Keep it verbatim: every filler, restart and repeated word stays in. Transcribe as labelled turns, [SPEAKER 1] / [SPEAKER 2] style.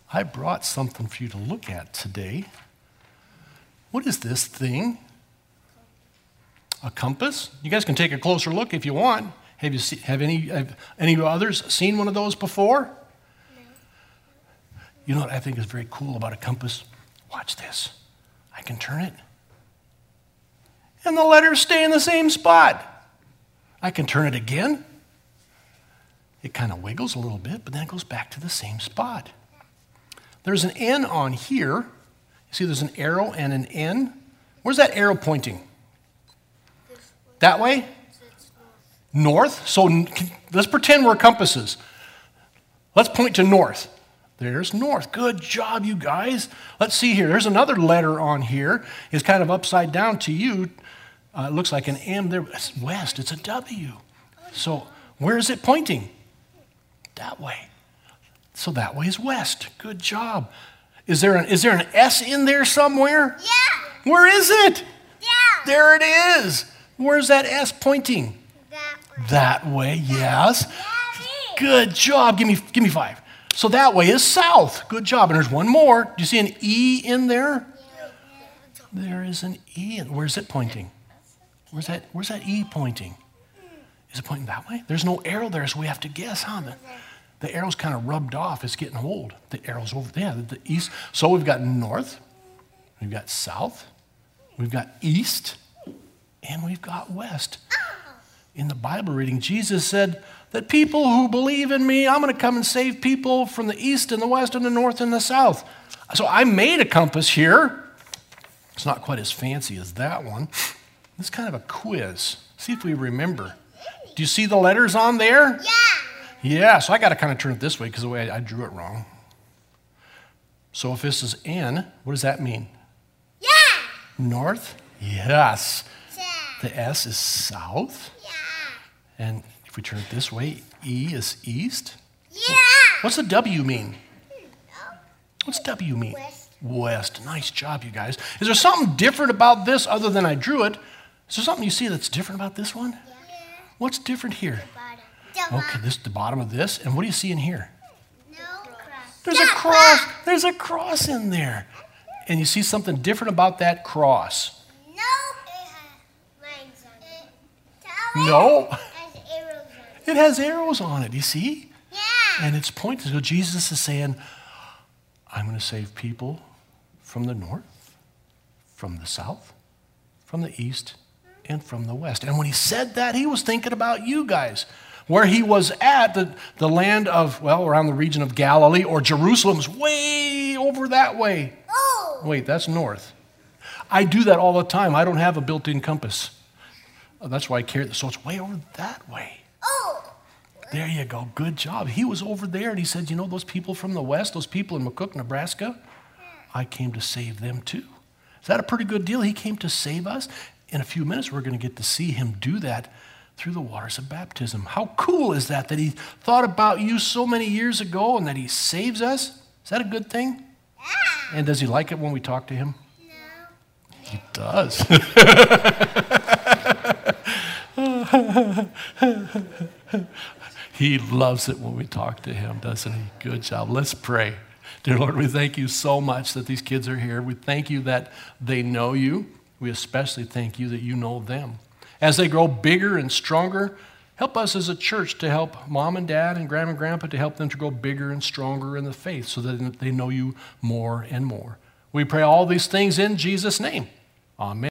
[SPEAKER 1] I brought something for you to look at today. What is this thing? A compass? You guys can take a closer look if you want. Have you see, have any have any others seen one of those before? No. You know what I think is very cool about a compass? Watch this. I can turn it, and the letters stay in the same spot. I can turn it again. It kind of wiggles a little bit, but then it goes back to the same spot. There's an N on here. You see there's an arrow and an N. Where's that arrow pointing? That way? North. So let's pretend we're compasses. Let's point to north. There's north. Good job, you guys. Let's see here. There's another letter on here. It's kind of upside down to you. Uh, it looks like an M there. It's west. It's a W. So where is it pointing? That way. So that way is west. Good job. Is there an, is there an S in there somewhere?
[SPEAKER 2] Yeah.
[SPEAKER 1] Where is it?
[SPEAKER 2] Yeah.
[SPEAKER 1] There it is. Where's that S pointing?
[SPEAKER 2] That way.
[SPEAKER 1] That way, yes.
[SPEAKER 2] Daddy.
[SPEAKER 1] Good job. Give me, give me five. So that way is south. Good job. And there's one more. Do you see an E in there?
[SPEAKER 2] Yeah.
[SPEAKER 1] There is an E. Where's it pointing? Where's that, where's that E pointing? Is it pointing that way? There's no arrow there, so we have to guess, huh? The, the arrow's kind of rubbed off. It's getting old. The arrow's over there, the, the east. So we've got north. We've got south. We've got east. And we've got west. In the Bible reading, Jesus said that people who believe in me, I'm going to come and save people from the east and the west and the north and the south. So I made a compass here. It's not quite as fancy as that one. It's kind of a quiz. See if we remember. Do you see the letters on there?
[SPEAKER 2] Yeah.
[SPEAKER 1] Yeah, so I got to kind of turn it this way because the way I, I drew it wrong. So if this is N, what does that mean?
[SPEAKER 2] Yeah.
[SPEAKER 1] North? Yes.
[SPEAKER 2] Yeah.
[SPEAKER 1] The S is south.
[SPEAKER 2] Yeah.
[SPEAKER 1] And if we turn it this way, E is east.
[SPEAKER 2] Yeah.
[SPEAKER 1] What's the W mean? What's W mean?
[SPEAKER 2] West.
[SPEAKER 1] West. Nice job, you guys. Is there something different about this other than I drew it? Is there something you see that's different about this one?
[SPEAKER 2] Yeah.
[SPEAKER 1] What's different here?
[SPEAKER 2] Bottom.
[SPEAKER 1] Okay, this is the bottom of this. And what do you see in here?
[SPEAKER 2] No cross.
[SPEAKER 1] There's a cross. There's a cross in there. And you see something different about that cross?
[SPEAKER 2] No. It has lines on it.
[SPEAKER 1] No.
[SPEAKER 2] It has arrows on it.
[SPEAKER 1] It has arrows on it, you see?
[SPEAKER 2] Yeah.
[SPEAKER 1] And it's pointing. So Jesus is saying, I'm going to save people from the north, from the south, from the east, and from the west. And when he said that, he was thinking about you guys. Where he was at, the, the land of, well, around the region of Galilee, or Jerusalem's way over that way.
[SPEAKER 2] Oh.
[SPEAKER 1] Wait, that's north. I do that all the time. I don't have a built-in compass. That's why I carry it. So it's way over that way.
[SPEAKER 2] Oh.
[SPEAKER 1] There you go. Good job. He was over there, and he said, you know, those people from the west, those people in McCook, Nebraska, I came to save them too. Is that a pretty good deal? He came to save us. In a few minutes, we're going to get to see him do that through the waters of baptism. How cool is that, that he thought about you so many years ago and that he saves us? Is that a good thing?
[SPEAKER 2] Yeah.
[SPEAKER 1] And does he like it when we talk to him?
[SPEAKER 2] No.
[SPEAKER 1] He does. He loves it when we talk to him, doesn't he? Good job. Let's pray. Dear Lord, we thank you so much that these kids are here. We thank you that they know you. We especially thank you that you know them. As they grow bigger and stronger, help us as a church to help mom and dad and grandma and grandpa to help them to grow bigger and stronger in the faith so that they know you more and more. We pray all these things in Jesus' name. Amen.